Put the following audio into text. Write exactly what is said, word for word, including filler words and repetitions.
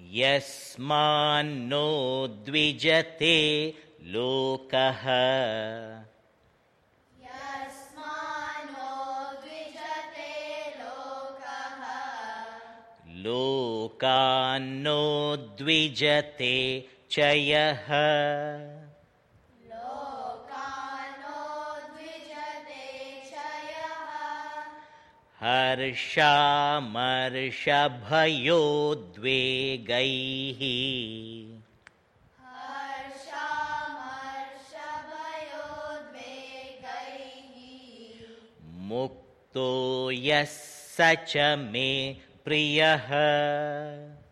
यस्मान्नो द्विजते लोकः यस्मान्नो द्विजते लोकः लोकान्नो द्विजते च यः लोकान्नो द्विजते च यः हर्षामर्षभयोद्वेगैः हर्षामर्षभयोद्वेगैः मुक्तो यः स च मे प्रियः